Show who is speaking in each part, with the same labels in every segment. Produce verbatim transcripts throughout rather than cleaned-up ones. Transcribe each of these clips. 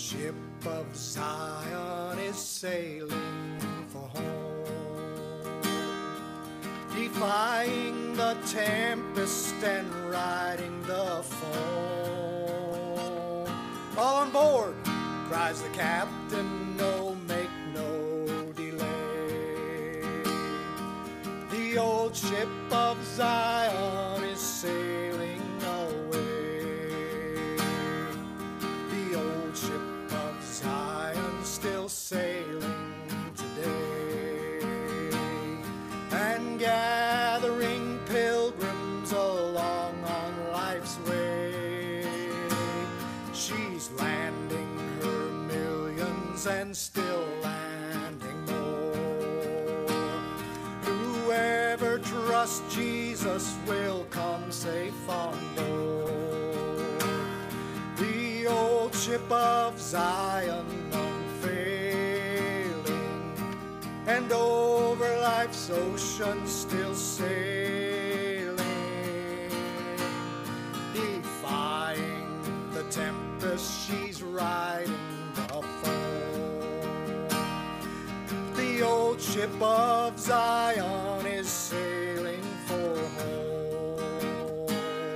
Speaker 1: ship of Zion is sailing for home, defying the tempest and riding the foam. All on board, cries the captain, no, make no delay. The old ship of Zion is sailing away. The old ship of Zion still sailing today, and gathering pilgrims along on life's way. She's landing her millions and still landing more. Whoever trusts Jesus will come safe on board. The old ship of Zion unfailing, and over life's ocean still sailing, defying the tempest, she's riding the foam. The old ship of Zion is sailing for home.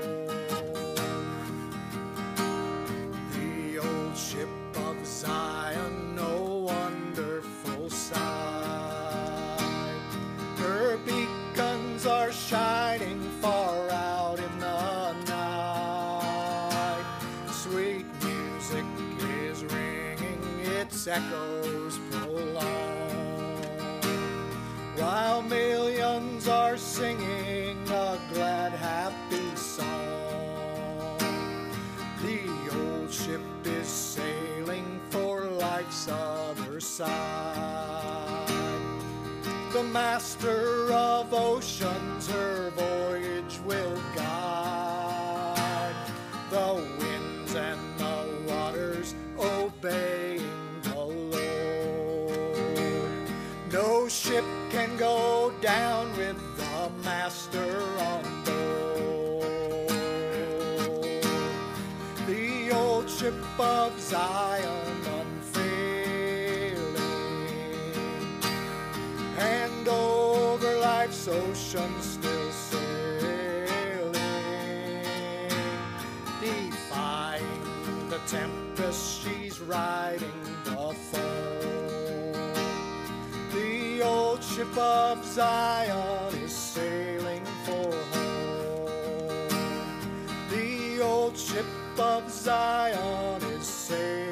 Speaker 1: The old ship of Zion, no wonderful sight. Her beacons are shining far out in the night. Sweet music is ringing, its echoes prolong, while millions are singing a glad, happy song. The old ship is sailing for life's other side. The master of oceans her voyage will guide. The winds and the waters obeying the Lord. No ship can go down with the master on board. The old ship of Zion unfailing, and over life's ocean still sailing, defying the tempest, she's riding the foam. The old ship of Zion is sailing for home. The old ship of Zion is sailing